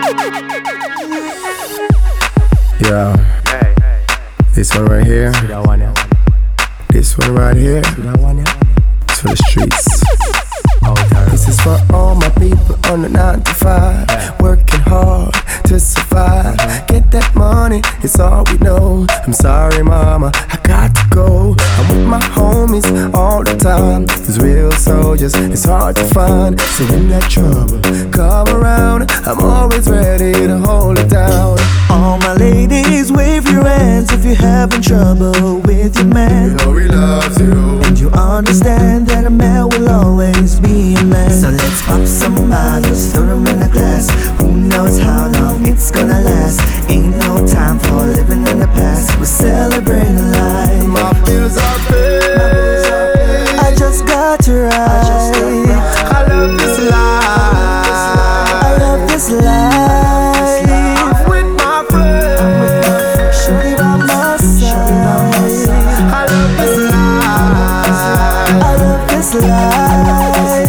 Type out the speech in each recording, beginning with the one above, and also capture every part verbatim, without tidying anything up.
Yeah, this one right here, this one right here, it's for the streets. This is for all my people on the nine to five, working hard to survive. Get that money, it's all we know. I'm sorry mama, I got to go. I'm with my homies all the time. These real soldiers, it's hard to find. So when that trouble come around, I'm always ready to hold it down. All my ladies, wave your hands if you're having trouble with your man. You know he loves you, and you understand that a man will always be a man. So let's pop some bottles, throw them in a glass. Who knows how long it's gonna last? Ain't no time for living in the past. We're celebrating life. my bills are paid. I just got to ride. I love this life. I love this life. I'm with my friends. Shorty by my side. I love this life. I love this life.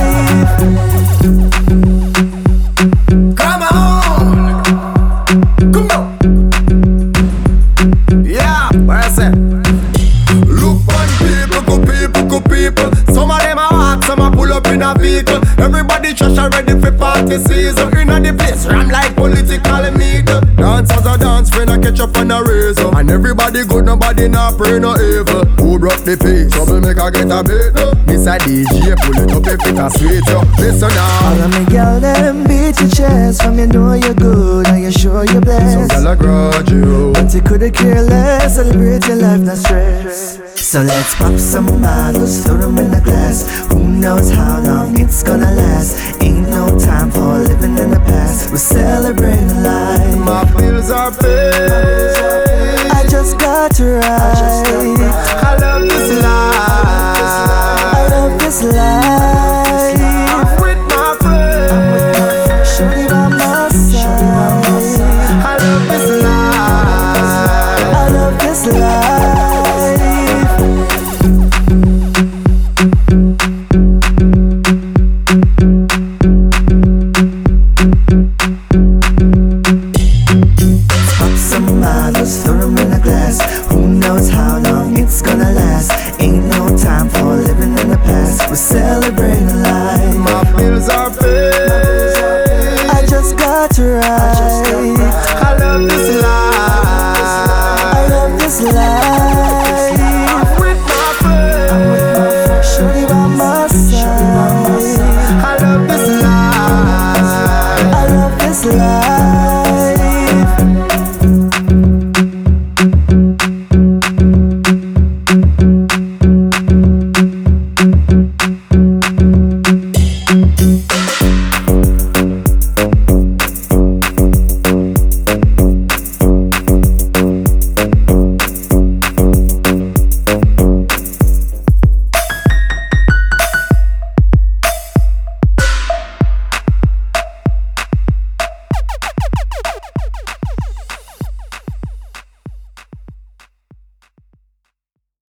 Come on, come on. Yeah, what I say? Look on people, good people, good people. Some of them are hot, some are pull up in a vehicle. Everybody just ready for party season. In the place, ram like political meter. Dancers are dance, friend I catch up on a razor. And everybody good, nobody not pray no evil. Who brought the pace? Trouble make I get a bit. Miss a D J, pull it up if it a sweet. Listen now. All of me girl, them beat your chest. From you know you're good, and you sure you're blessed. Some girl I grudge you, but you coulda care less. Celebrate your life, not stress. So let's pop some bottles, throw them in a glass. Who knows how long it's gonna last? Ain't no time for living in the past. We're celebrating life. my bills are paid. I just got to ride. I love this life. I love this life. I'm with my friends. Shorty by my side. I love this life. I love this life. Pop some bottles, throw them in a glass. Who knows how long it's gonna last? Ain't no time for living in the past. We're celebrating life. My bills are paid.